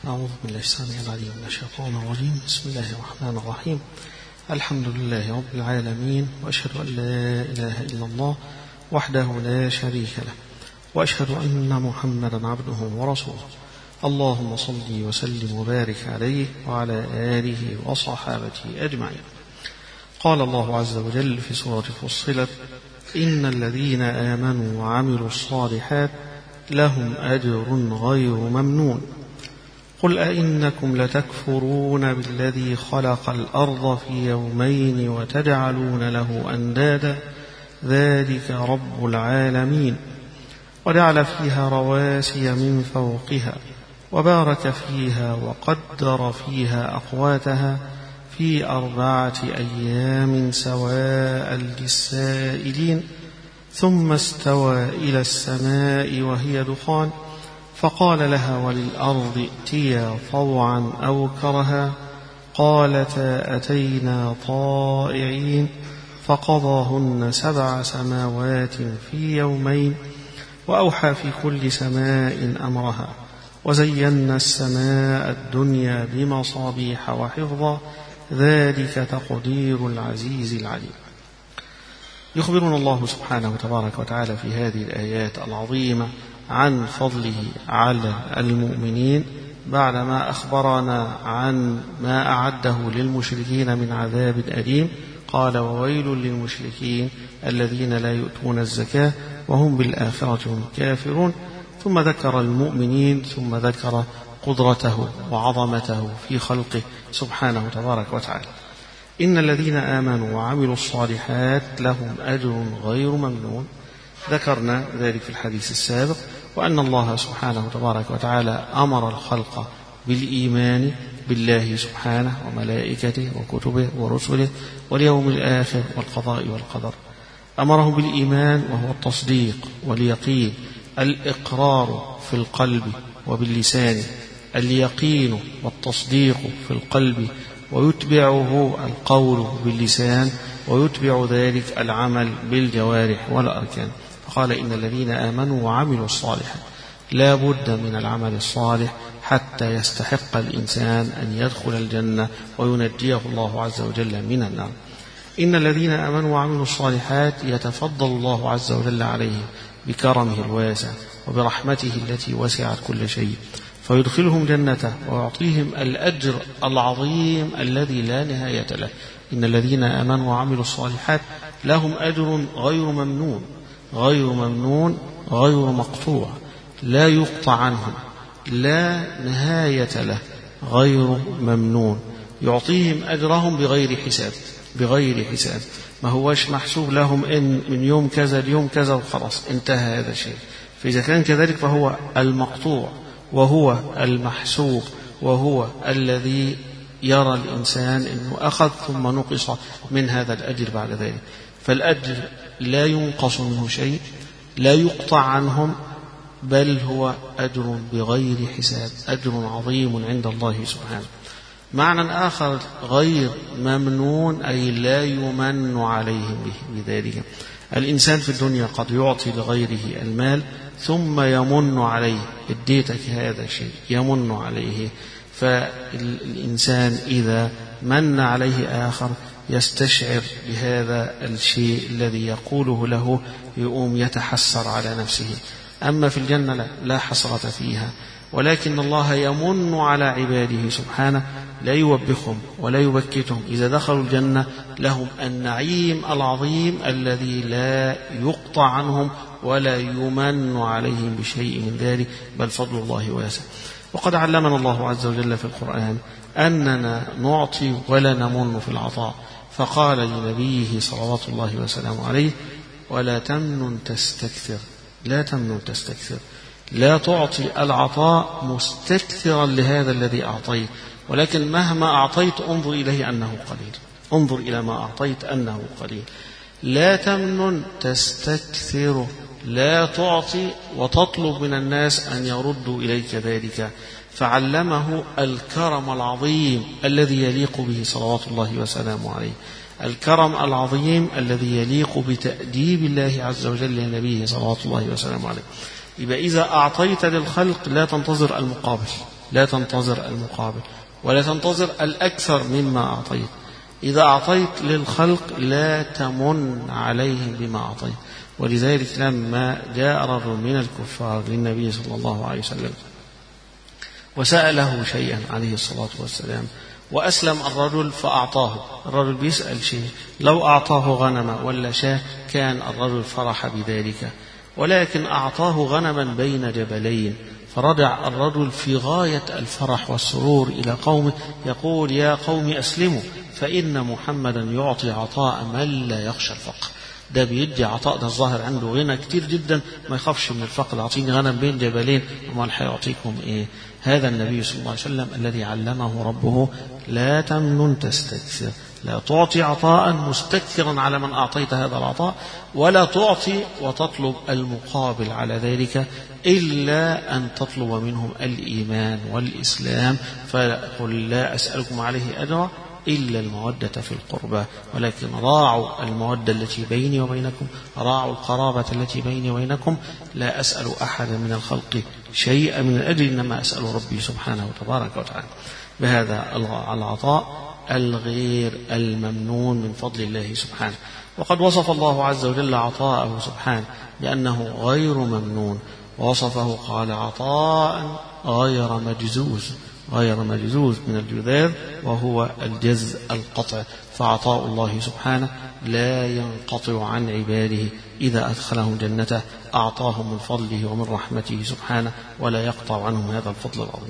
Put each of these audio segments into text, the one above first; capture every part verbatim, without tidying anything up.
أعوذ بالله السميع العليم من الشيطان الرجيم. بسم الله الرحمن الرحيم. الحمد لله رب العالمين، وأشهد أن لا إله إلا الله وحده لا شريك له، وأشهد أن محمدا عبده ورسوله. اللهم صل وسلم وبارك عليه وعلى آله وصحابته أجمعين. قال الله عز وجل في سورة فصلت: إن الذين آمنوا وعملوا الصالحات لهم أجر غير ممنون. قل أئنكم لتكفرون بالذي خلق الأرض في يومين وتجعلون له أندادا ذلك رب العالمين. وجعل فيها رواسي من فوقها وبارك فيها وقدر فيها أقواتها في أربعة أيام سواء للسائلين، ثم استوى إلى السماء وهي دخان فقال لها وللأرض ائتيا طوعا أو كرها قالتا أتينا طائعين فقضاهن سبع سماوات في يومين وأوحى في كل سماء أمرها وزينا السماء الدنيا بمصابيح وحفظا ذلك تقدير العزيز العليم. يخبرنا الله سبحانه وتبارك وتعالى في هذه الآيات العظيمة عن فضله على المؤمنين بعدما أخبرنا عن ما أعده للمشركين من عذاب أليم. قال: وويل للمشركين الذين لا يؤتون الزكاة وهم بالآخرة هم كافرون. ثم ذكر المؤمنين، ثم ذكر قدرته وعظمته في خلقه سبحانه تبارك وتعالى. إن الذين آمنوا وعملوا الصالحات لهم أجر غير ممنون. ذكرنا ذلك في الحديث السابق، وأن الله سبحانه تبارك وتعالى أمر الخلق بالإيمان بالله سبحانه وملائكته وكتبه ورسله واليوم الآخر والقضاء والقدر. أمره بالإيمان وهو التصديق واليقين، الإقرار في القلب وباللسان، اليقين والتصديق في القلب ويتبعه القول باللسان ويتبع ذلك العمل بالجوارح والأركان. فقال: إن الذين آمنوا وعملوا الصالحات. لا بد من العمل الصالح حتى يستحق الإنسان أن يدخل الجنة وينجيه الله عز وجل من النار. إن الذين آمنوا وعملوا الصالحات يتفضل الله عز وجل عليهم بكرمه الواسع وبرحمته التي وسعت كل شيء، فيدخلهم جنته ويعطيهم الأجر العظيم الذي لا نهاية له. إن الذين آمنوا وعملوا الصالحات لهم أجر غير ممنون، غير ممنون غير مقطوع، لا يقطع عنهم، لا نهاية له، غير ممنون. يعطيهم أجرهم بغير حساب، بغير حساب. ما هوش محسوب لهم إن من يوم كذا اليوم كذا وخلاص انتهى هذا الشيء. فإذا كان كذلك فهو المقطوع وهو المحسوب وهو الذي يرى الإنسان أنه أخذ ثم نقص من هذا الأجر بعد ذلك. فالأجر لا ينقص منه شيء، لا يقطع عنهم، بل هو أجر بغير حساب، أجر عظيم عند الله سبحانه. معنى آخر غير ممنون أي لا يمن عليهم به بذلك. الإنسان في الدنيا قد يعطي لغيره المال ثم يمن عليه، اديتك هذا الشيء، يمن عليه. فالإنسان إذا من عليه آخر يستشعر بهذا الشيء الذي يقوله له، يقوم يتحسر على نفسه. أما في الجنة لا, لا حسرة فيها، ولكن الله يمن على عباده سبحانه، لا يوبخهم ولا يبكتهم. إذا دخلوا الجنة لهم النعيم العظيم الذي لا يقطع عنهم ولا يمن عليهم بشيء من ذلك، بل فضل الله واسع. وقد علمنا الله عز وجل في القرآن أننا نعطي ولا نمن في العطاء، فقال لنبيه صلوات الله وسلامه عليه: ولا تمنن تستكثر. لا تمنن تستكثر، لا تعطي العطاء مستكثرا لهذا الذي أعطيت، ولكن مهما أعطيت انظر إليه أنه قليل، انظر إلى ما أعطيت أنه قليل. لا تمنن تستكثر، لا تعطي وتطلب من الناس أن يردوا إليك ذلك. فعلمه الكرم العظيم الذي يليق به صلوات الله وسلامه عليه، الكرم العظيم الذي يليق بتأديب الله عز وجل لنبيه صلوات الله وسلامه عليه. يبقى إذا أعطيت للخلق لا تنتظر المقابل، لا تنتظر المقابل ولا تنتظر الأكثر مما أعطيت. إذا أعطيت للخلق لا تمن عليهم بما أعطيت. ولذلك لما جاء رجل من الكفار للنبي صلى الله عليه وسلم وسأله شيئا عليه الصلاة والسلام وأسلم الرجل فأعطاه، الرجل بيسأل شيء، لو أعطاه غنما ولا شاة كان الرجل فرح بذلك، ولكن أعطاه غنما بين جبلين، فرجع الرجل في غاية الفرح والسرور إلى قومه يقول يا قوم أسلموا فإن محمدا يعطي عطاء من لا يخشى الفقر. ده بيدي عطاء، ده الظاهر عنده غنى كتير جدا ما يخافش من الفقر، أعطيني غنم بين جبلين أمال هيعطيكم إيه؟ هذا النبي صلى الله عليه وسلم الذي علمه ربه لا تمنن تستكثر، لا تعطي عطاء مستكثرا على من أعطيت هذا العطاء، ولا تعطي وتطلب المقابل على ذلك إلا أن تطلب منهم الإيمان والإسلام. فقل لا أسألكم عليه أجرا إلا المودة في القربى، ولكن راعوا المودة التي بيني وبينكم، راعوا القرابة التي بيني وبينكم، لا أسأل أحدا من الخلق شيئا من أجل إنما أسأل ربي سبحانه وتبارك وتعالى بهذا العطاء الغير الممنون من فضل الله سبحانه. وقد وصف الله عز وجل عطاءه سبحانه بأنه غير ممنون، ووصفه قال عطاء غير مجزوز، غير مجزوز من الجذاذ وهو الجز القطع. فعطاء الله سبحانه لا ينقطع عن عباده إذا أدخلهم جنته، أعطاهم من فضله ومن رحمته سبحانه ولا يقطع عنهم هذا الفضل العظيم.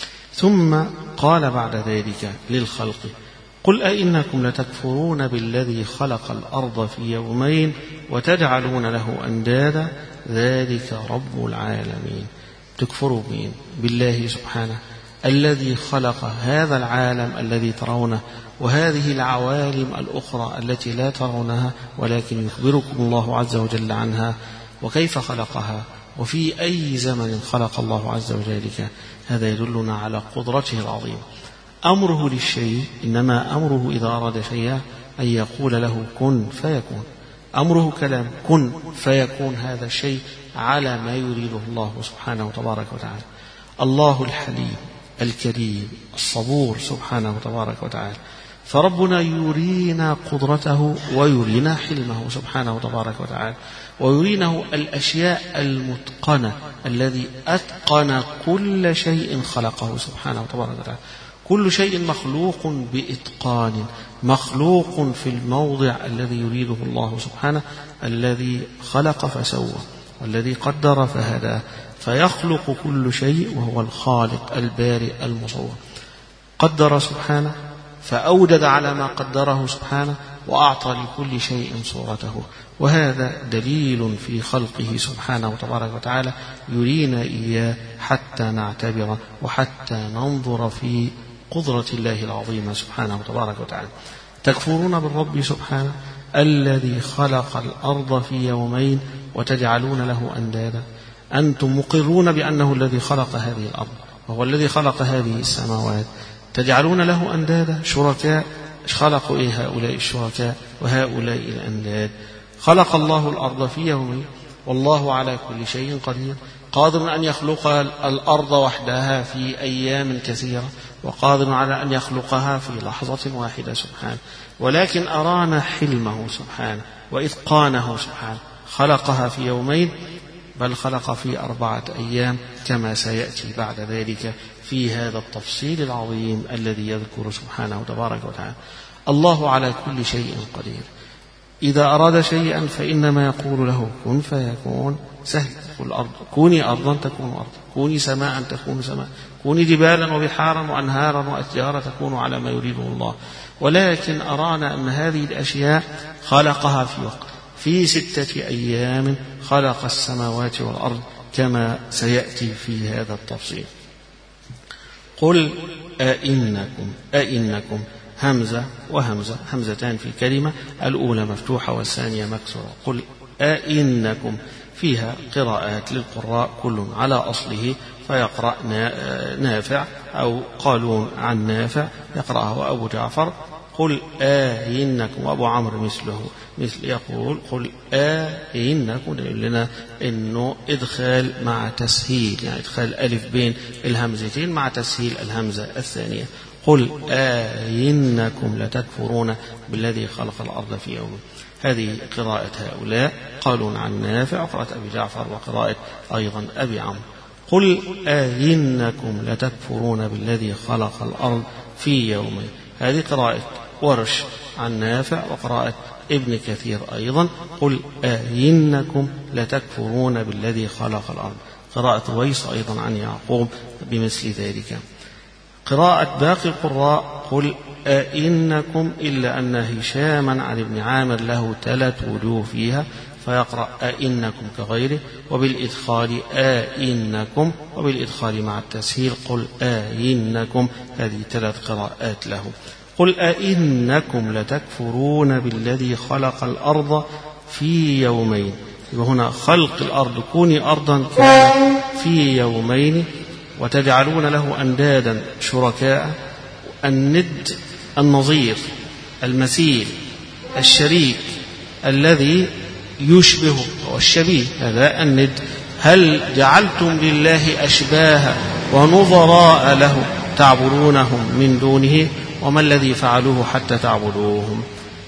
ثم قال بعد ذلك للخلق قل أئنكم لتكفرون بالذي خلق الأرض في يومين وتجعلون له أندادا ذلك رب العالمين. تكفروا مين؟ بالله سبحانه الذي خلق هذا العالم الذي ترونه وهذه العوالم الأخرى التي لا ترونها، ولكن يخبركم الله عز وجل عنها وكيف خلقها وفي أي زمن خلق الله عز وجل. هذا يدلنا على قدرته العظيمة. أمره للشيء إنما أمره إذا أراد شيئا أن يقول له كن فيكون، أمره كلام كن فيكون هذا الشيء على ما يريده الله سبحانه وتبارك وتعالى. الله الحليم الكريم الصبور سبحانه وتبارك وتعالى، فربنا يرينا قدرته ويرينا حلمه سبحانه وتبارك وتعالى، ويرينه الأشياء المتقنة الذي أتقن كل شيء خلقه سبحانه وتبارك وتعالى. كل شيء مخلوق بإتقان، مخلوق في الموضع الذي يريده الله سبحانه، الذي خلق فسوى والذي قدر فهدى، فيخلق كل شيء وهو الخالق البارئ المصور. قدر سبحانه فأوجد على ما قدره سبحانه وأعطى لكل شيء صورته، وهذا دليل في خلقه سبحانه وتبارك وتعالى يرينا إياه حتى نعتبر وحتى ننظر في قدرة الله العظيمة سبحانه وتبارك وتعالى. تكفرون بالرب سبحانه الذي خلق الأرض في يومين وتجعلون له أندادا. أنتم مقرون بأنه الذي خلق هذه الأرض وهو الذي خلق هذه السماوات، تجعلون له أندادا شركاء. خلقوا إيه هؤلاء الشركاء وهؤلاء الأنداد؟ خلق الله الأرض في يومين والله على كل شيء قدير، قادر أن يخلق الأرض وحدها في أيام كثيرة، وقادر على أن يخلقها في لحظة واحدة سبحانه، ولكن أرانا حلمه سبحانه وإتقانه سبحانه، خلقها في يومين بل خلق في أربعة أيام كما سيأتي بعد ذلك في هذا التفصيل العظيم الذي يذكر سبحانه تبارك وتعالى. الله على كل شيء قدير، إذا أراد شيئا فإنما يقول له كن فيكون. سهل، تقول أرض كوني أرضا تكون أرضا، كوني سماء تكون سماء، كوني جبالا وبحارا وأنهارا وأشجارا تكون على ما يريده الله. ولكن أرانا أن هذه الأشياء خلقها في وقت، في ستة أيام خلق السماوات والأرض كما سيأتي في هذا التفصيل. قل أئنكم أئنكم همزة وهمزة، همزتان في كلمة، الأولى مفتوحة والثانية مكسورة. قل أئنكم فيها قراءات للقراء كل على أصله، فيقرأ نافع أو قالون عن نافع يقرأه أبو جعفر. قل آئنكم، وأبو عمرو مثله مثل يقول قل آئنكم، يقول لنا إنه إدخال مع تسهيل، يعني إدخال الألف بين الهمزتين مع تسهيل الهمزة الثانية. قل آئنكم لتكفرون بالذي خلق الأرض في يوم. هذه قراءة هؤلاء، قالوا عن نافع وقراءة أبي جعفر وقراءة أيضا أبي عمرو. قل آئنكم لتكفرون بالذي خلق الأرض في يومين. هذه قراءة ورش عن نافع وقراءة ابن كثير أيضا. قل آئنكم لتكفرون بالذي خلق الأرض. قراءة رويس أيضا عن يعقوب بمثل ذلك. قراءة باقي القراء قل آئنكم، إلا أن هشاما عن ابن عامر له ثلاث وجوه فيها، فيقرأ آئنكم كغيره، وبالإدخال آئنكم، وبالإدخال مع التسهيل قل آئنكم. هذه ثلاث قراءات له. قل آئنكم لتكفرون بالذي خلق الأرض في يومين. وهنا خلق الأرض كوني أرضا كان في يومين، وتجعلون له أندادا شركاء. الند النظير المثيل الشريك الذي يشبهه والشبيه، هذا الند. هل جعلتم لله أشباها ونظراء له تعبدونهم من دونه، وما الذي فعلوه حتى تعبدوهم؟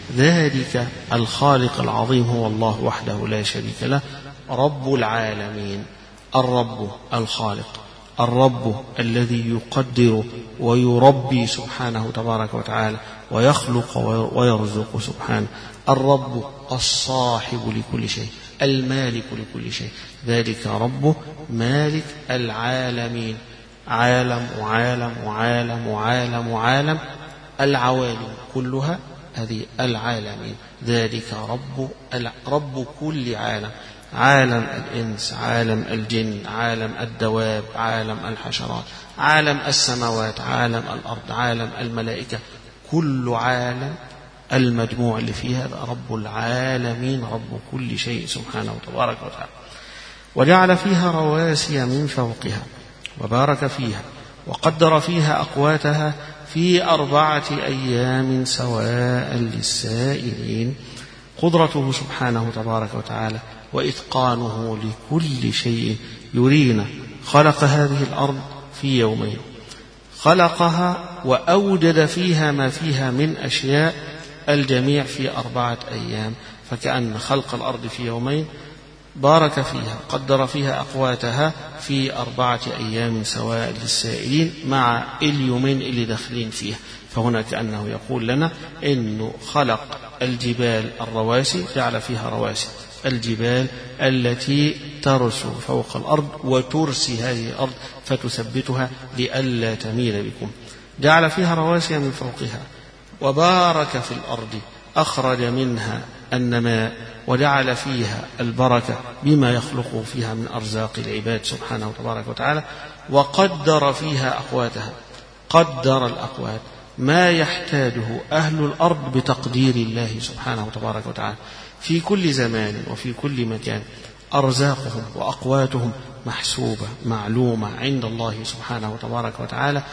ذلك الخالق العظيم هو الله وحده لا شريك له، رب العالمين. الرب الخالق، الرب الذي يقدر ويربي سبحانه تبارك وتعالى، ويخلق ويرزق سبحانه. الرب الصاحب لكل شيء، المالك لكل شيء. ذلك رب مالك العالمين. عالم وعالم وعالم وعالم وعالم، العوالم كلها هذه العالمين. ذلك رب رب كل عالم، عالم الإنس، عالم الجن، عالم الدواب، عالم الحشرات، عالم السماوات، عالم الأرض، عالم الملائكة، كل عالم المجموع اللي فيه هذا رب العالمين، رب كل شيء سبحانه تبارك وتعالى. وجعل فيها رواسي من فوقها وبارك فيها وقدر فيها أقواتها في أربعة أيام سواء للسائلين. قدرته سبحانه تبارك وتعالى وإتقانه لكل شيء يرينا. خلق هذه الأرض في يومين، خلقها وأوجد فيها ما فيها من أشياء الجميع في أربعة أيام، فكأن خلق الأرض في يومين، بارك فيها، قدر فيها أقواتها في أربعة أيام سواء للسائلين، مع اليومين اللي داخلين فيها. فهنا كأنه يقول لنا إنه خلق الجبال الرواسي، جعل فيها رواسي، الجبال التي ترسو فوق الأرض وترسي هذه الأرض فتثبتها لئلا تميل بكم. جعل فيها رواسي من فوقها وبارك في الأرض، أخرج منها النماء وجعل فيها البركة بما يخلق فيها من أرزاق العباد سبحانه تبارك وتعالى. وقدر فيها أقواتها، قدر الأقوات ما يحتاجه أهل الأرض بتقدير الله سبحانه تبارك وتعالى في كل زمان وفي كل مكان. أرزاقهم وأقواتهم محسوبة معلومة عند الله سبحانه تبارك وتعالى،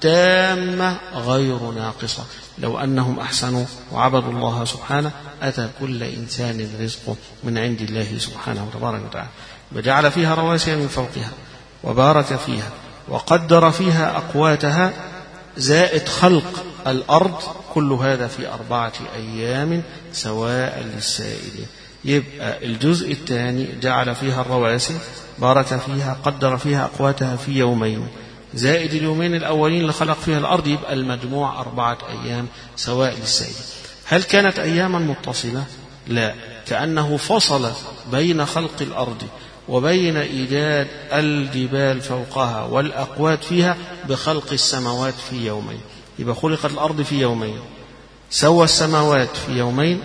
تامة غير ناقصة. لو أنهم أحسنوا وعبدوا الله سبحانه أتى كل إنسان رزقه من عند الله سبحانه تبارك وتعالى. وجعل فيها رواسي من فوقها وبارك فيها وقدر فيها أقواتها، زائد خلق الأرض، كل هذا في أربعة أيام سواء للسائلين. يبقى الجزء الثاني جعل فيها الرواسي، بارك فيها، قدر فيها أقواتها في يومين، زائد اليومين الأولين اللي خلق فيها الأرض، يبقى المجموع أربعة أيام سواء للسائلين. هل كانت أياما متصلة؟ لا، كأنه فصل بين خلق الأرض وبين إيجاد الجبال فوقها والأقوات فيها بخلق السماوات في يومين. يبقى خلقت الأرض في يومين، سوى السماوات في يومين،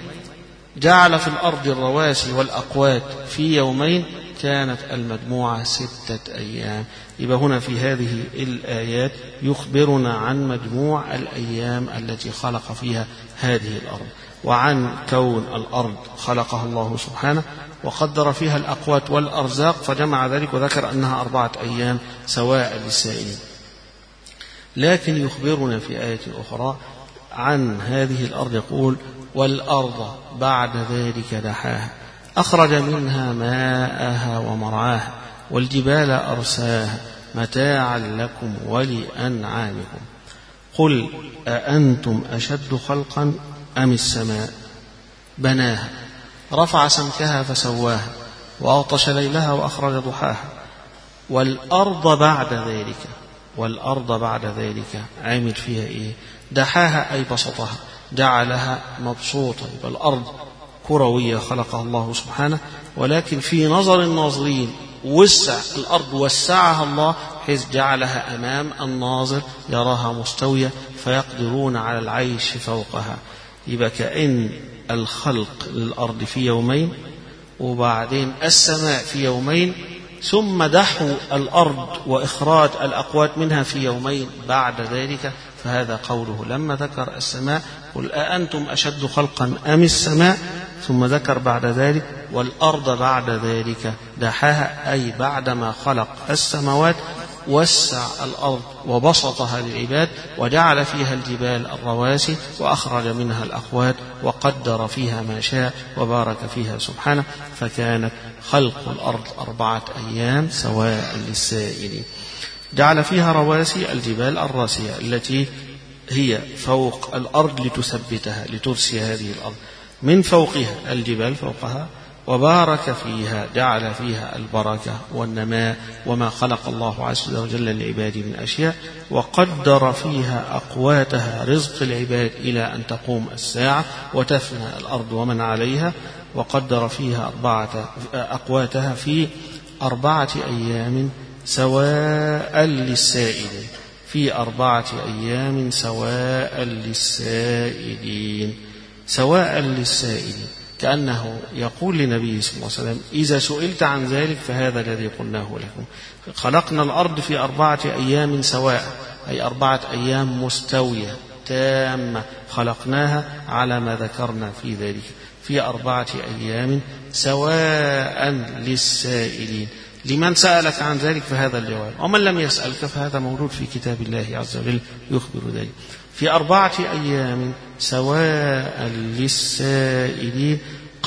جعل في الأرض الرواسي والأقوات في يومين، كانت المجموعة ستة أيام. يبقى هنا في هذه الآيات يخبرنا عن مجموع الأيام التي خلق فيها هذه الأرض، وعن كون الأرض خلقها الله سبحانه وقدر فيها الأقوات والأرزاق، فجمع ذلك وذكر أنها أربعة أيام سواء للسائلين. لكن يخبرنا في آية أخرى عن هذه الأرض يقول والأرض بعد ذلك دحاها أخرج منها ماءها ومرعاها والجبال أرساها متاعا لكم ولأنعامكم قل أأنتم أشد خلقا أم السماء بناها رفع سمكها فسواها وأغطش ليلها وأخرج ضحاها والأرض بعد ذلك والأرض بعد ذلك عمل فيها إيه دحاها أي بسطها جعلها مبسوطة. يبقى الأرض كروية خلقها الله سبحانه، ولكن في نظر الناظرين وسع الأرض وسعها الله حيث جعلها أمام الناظر يراها مستوية فيقدرون على العيش فوقها. يبقى كأن الخلق للأرض في يومين وبعدين السماء في يومين ثم دحو الأرض وإخراج الأقوات منها في يومين بعد ذلك. فهذا قوله لما ذكر السماء قل أأنتم أشد خلقا أم السماء، ثم ذكر بعد ذلك والأرض بعد ذلك دحاها أي بعدما خلق السماوات وسع الأرض وبسطها للعباد وجعل فيها الجبال الرواسي وأخرج منها الأقوات وقدر فيها ما شاء وبارك فيها سبحانه. فكانت خلق الأرض أربعة أيام سواء للسائلين. جعل فيها رواسي الجبال الراسية التي هي فوق الأرض لتثبتها لترسي هذه الأرض من فوقها الجبال فوقها، وبارك فيها جعل فيها البركة والنماء وما خلق الله عز وجل للعباد من أشياء، وقدر فيها أقواتها رزق العباد إلى أن تقوم الساعة وتفنى الأرض ومن عليها. وقدر فيها أربعة أقواتها في أربعة أيام سواء للسائلين في أربعة أيام سواء للسائلين سواء للسائلين كأنه يقول لنبيه صلى الله عليه وسلم إذا سئلت عن ذلك فهذا الذي قلناه لكم. خلقنا الأرض في أربعة أيام سواء أي أربعة أيام مستوية تامة خلقناها على ما ذكرنا في ذلك في أربعة أيام سواء للسائلين. لمن سألك عن ذلك فهذا الجواب، ومن لم يسألك فهذا موجود في كتاب الله عز وجل يخبر ذلك. في أربعة أيام سواء للسائلين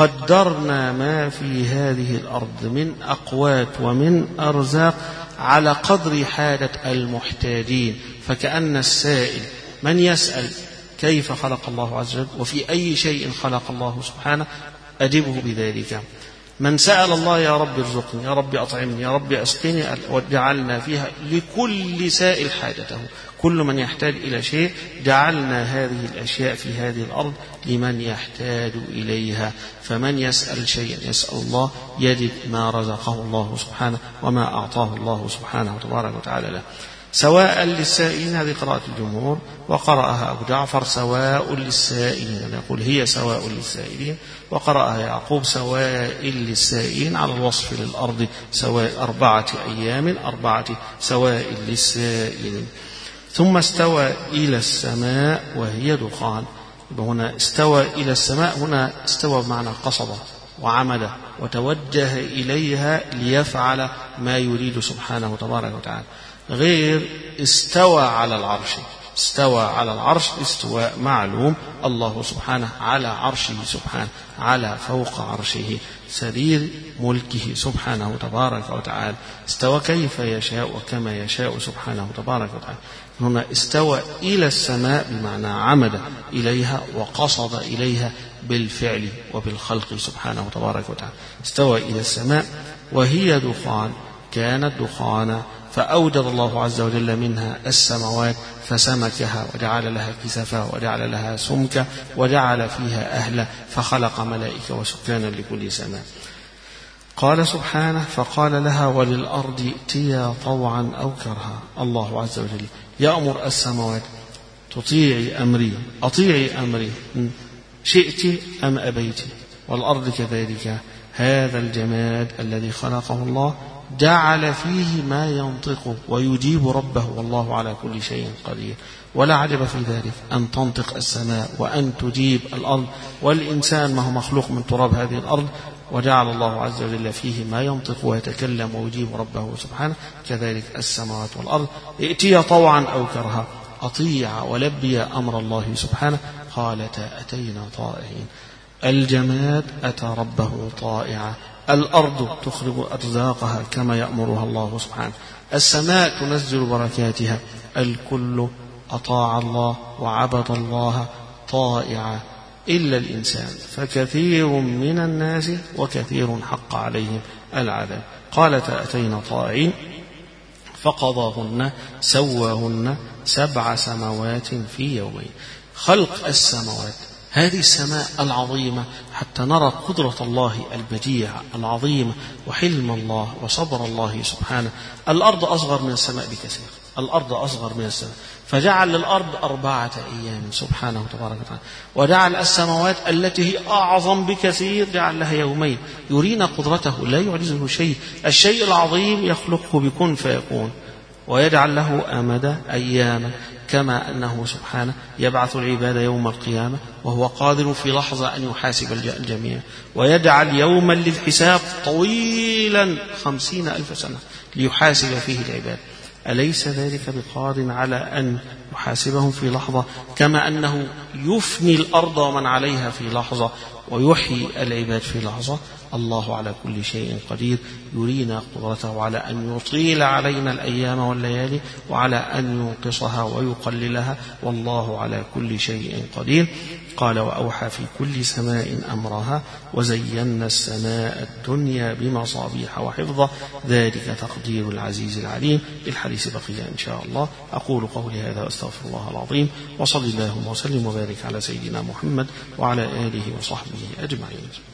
قدرنا ما في هذه الأرض من أقوات ومن أرزاق على قدر حاجة المحتاجين. فكأن السائل من يسأل كيف خلق الله عز وجل وفي أي شيء خلق الله سبحانه أجبه بذلك. من سأل الله يا رب ارزقني يا رب أطعمني يا رب أسقني وجعلنا فيها لكل سائل حاجته. كل من يحتاج إلى شيء جعلنا هذه الأشياء في هذه الأرض لمن يحتاج إليها. فمن يسأل شيئا يسأل الله يجد ما رزقه الله سبحانه وما أعطاه الله سبحانه وتبارك وتعالى له. سواء للسائلين هذه قراءة الجمهور، وقرأها أبو جعفر سواء للسائلين يقول هي سواء للسائلين، وقرأها يعقوب سواء للسائلين على الوصف للأرض سواء أربعة أيام أربعة سواء للسائلين. ثم استوى إلى السماء وهي دخان. هنا استوى إلى السماء هنا استوى بمعنى قصد وعمد وتوجه إليها ليفعل ما يريد سبحانه وتبارك وتعالى، غير استوى على العرش. استوى على العرش استواء معلوم، الله سبحانه على عرشه سبحانه على فوق عرشه سرير ملكه سبحانه تبارك وتعالى. استوى كيف يشاء وكما يشاء سبحانه تبارك وتعالى. هنا استوى إلى السماء بمعنى عمد إليها وقصد إليها بالفعل وبالخلق سبحانه تبارك وتعالى. استوى إلى السماء وهي دخان كانت دخانا فأوجد الله عز وجل منها السماوات فسمكها وجعل لها كسفا وجعل لها سمكا وجعل فيها أهلا فخلق ملائكة وسكانا لكل سماء. قال سبحانه فقال لها وللأرض ائتيا طوعا أو كرها. الله عز وجل يأمر السماوات تطيعي أمري أطيعي أمري شئت أم أبيت، والأرض كذلك هذا الجماد الذي خلقه الله جعل فيه ما ينطق ويجيب ربه والله على كل شيء قدير. ولا عجب في ذلك أن تنطق السماء وأن تجيب الأرض، والإنسان ما هو مخلوق من تراب هذه الأرض، وجعل الله عز وجل فيه ما ينطق ويتكلم ويجيب ربه سبحانه. كذلك السماوات والأرض ائتيا طوعا أو كرها. أطيع ولبي أمر الله سبحانه قالتا أتينا طائعين. الجماد أتى ربه طائعا، الأرض تخرج أرزاقها كما يأمرها الله سبحانه، السماء تنزل بركاتها، الكل أطاع الله وعبد الله طائعا إلا الإنسان فكثير من الناس وكثير حق عليهم العذاب. قالت أتينا طائعين فقضاهن سواهن سبع سماوات في يومين. خلق السماوات، هذه السماء العظيمة حتى نرى قدرة الله البديعة العظيمة وحلم الله وصبر الله سبحانه. الأرض أصغر من السماء بكثير، الأرض أصغر من السماء، فجعل للأرض أربعة أيام سبحانه تبارك وتعالى، وجعل السماوات التي هي أعظم بكثير جعل لها يومين، يرينا قدرته لا يعجزه شيء. الشيء العظيم يخلقه بكن فيكون، ويجعل له أمد أياما، كما أنه سبحانه يبعث العباد يوم القيامة وهو قادر في لحظة أن يحاسب الجميع، ويجعل يوما للحساب طويلا خمسين ألف سنة ليحاسب فيه العباد. أليس ذلك بقادر على أن يحاسبهم في لحظة، كما أنه يفني الأرض ومن عليها في لحظة ويحيي العباد في لحظة؟ الله على كل شيء قدير، يرينا قدرته على أن يطيل علينا الأيام والليالي وعلى أن ينقصها ويقللها، والله على كل شيء قدير. قال وأوحى في كل سماء أمرها وزينا السماء الدنيا بمصابيح وحفظا ذلك تقدير العزيز العليم. الحديث بقية إن شاء الله. أقول قولي هذا وأستغفر الله العظيم، وصلى اللهم وسلم وبارك على سيدنا محمد وعلى آله وصحبه أجمعين.